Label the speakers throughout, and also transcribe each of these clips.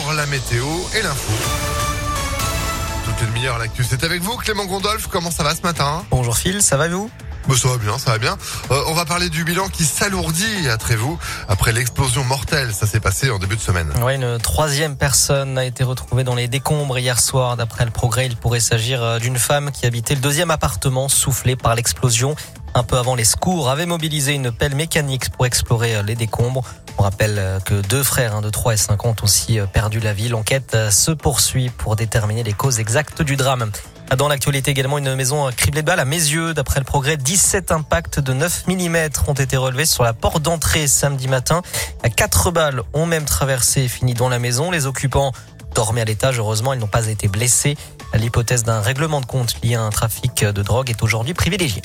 Speaker 1: l'heure, la météo et l'info. Toutes les demi-heures, l'actu, c'est avec vous, Clément Gondolf. Comment ça va ce matin?
Speaker 2: Bonjour Phil, ça va vous?
Speaker 1: Ça va bien. On va parler du bilan qui s'alourdit à Trévoux après l'explosion mortelle. Ça s'est passé en début de semaine.
Speaker 2: Oui, une troisième personne a été retrouvée dans les décombres hier soir. D'après le Progrès, il pourrait s'agir d'une femme qui habitait le deuxième appartement soufflé par l'explosion. Un peu avant, les secours avaient mobilisé une pelle mécanique pour explorer les décombres. On rappelle que 2 frères de 3 et 5 ans ont aussi perdu la vie. L'enquête se poursuit pour déterminer les causes exactes du drame. Dans l'actualité également, une maison criblée de balles à Meyzieux. D'après le Progrès, 17 impacts de 9 mm ont été relevés sur la porte d'entrée samedi matin. 4 balles ont même traversé et fini dans la maison. Les occupants dormaient à l'étage. Heureusement, ils n'ont pas été blessés. L'hypothèse d'un règlement de compte lié à un trafic de drogue est aujourd'hui privilégiée.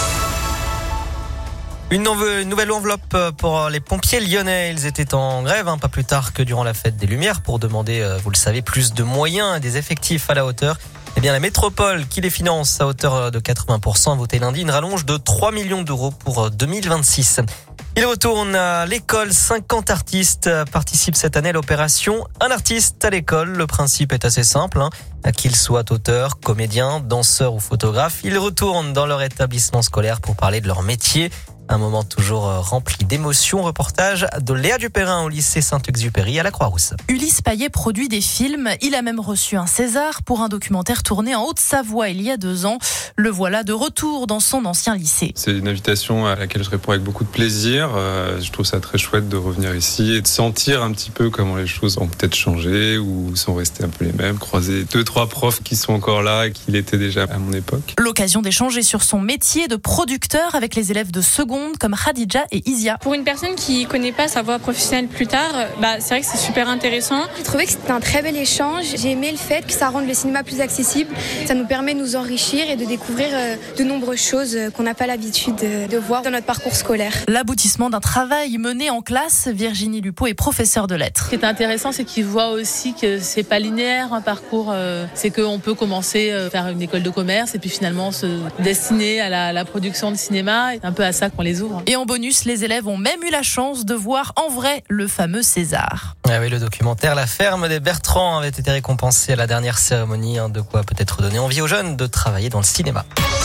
Speaker 2: Une nouvelle enveloppe pour les pompiers lyonnais. Ils étaient en grève, pas plus tard que durant la fête des Lumières, pour demander, vous le savez, plus de moyens et des effectifs à la hauteur. Eh bien, la métropole qui les finance à hauteur de 80% a voté lundi une rallonge de 3 millions d'euros pour 2026. Il retourne à l'école. 50 artistes participent cette année à l'opération Un artiste à l'école. Le principe est assez simple, qu'ils soient auteurs, comédiens, danseurs ou photographes. Ils retournent dans leur établissement scolaire pour parler de leur métier. Un moment toujours rempli d'émotions. Reportage de Léa Dupérin au lycée Saint-Exupéry à la Croix-Rousse.
Speaker 3: Ulysse Payet produit des films. Il a même reçu un César pour un documentaire tourné en Haute-Savoie il y a 2 ans. Le voilà de retour dans son ancien lycée.
Speaker 4: C'est une invitation à laquelle je réponds avec beaucoup de plaisir. Je trouve ça très chouette de revenir ici et de sentir un petit peu comment les choses ont peut-être changé ou sont restées un peu les mêmes. Croiser 2-3 profs qui sont encore là et qui l'étaient déjà à mon époque.
Speaker 3: L'occasion d'échanger sur son métier de producteur avec les élèves de seconde comme Khadija et Isia.
Speaker 5: Pour une personne qui connaît pas sa voie professionnelle plus tard, c'est vrai que c'est super intéressant.
Speaker 6: J'ai trouvé que c'était un très bel échange. J'ai aimé le fait que ça rende le cinéma plus accessible. Ça nous permet de nous enrichir et de découvrir de nombreuses choses qu'on n'a pas l'habitude de voir dans notre parcours scolaire.
Speaker 3: L'aboutissement d'un travail mené en classe. Virginie Lupeau est professeure de lettres.
Speaker 7: Ce qui est intéressant, c'est qu'ils voient aussi que c'est pas linéaire un parcours. C'est qu'on peut commencer faire une école de commerce et puis finalement se destiner à la production de cinéma. C'est un peu à ça qu'on les ouvre.
Speaker 3: Et en bonus, les élèves ont même eu la chance de voir en vrai le fameux César.
Speaker 2: Ah oui, le documentaire La ferme des Bertrands avait été récompensé à la dernière cérémonie. De quoi peut-être donner envie aux jeunes de travailler dans le cinéma.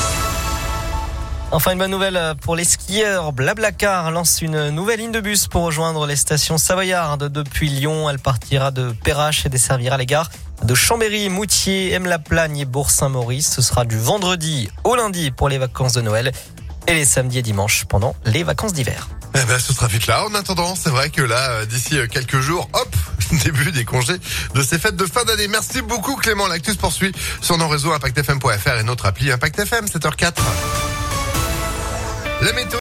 Speaker 2: Enfin, une bonne nouvelle pour les skieurs. Blablacar lance une nouvelle ligne de bus pour rejoindre les stations savoyardes depuis Lyon. Elle partira de Perrache et desservira les gares de Chambéry, Moutier, Aime-la-Plagne et Bourg-Saint-Maurice. Ce sera du vendredi au lundi pour les vacances de Noël et les samedis et dimanches pendant les vacances d'hiver.
Speaker 1: Ce trafic-là, en attendant, c'est vrai que là, d'ici quelques jours, début des congés de ces fêtes de fin d'année. Merci beaucoup Clément. L'actu se poursuit sur nos réseaux ImpactFM.fr et notre appli ImpactFM, 7h04. La météo.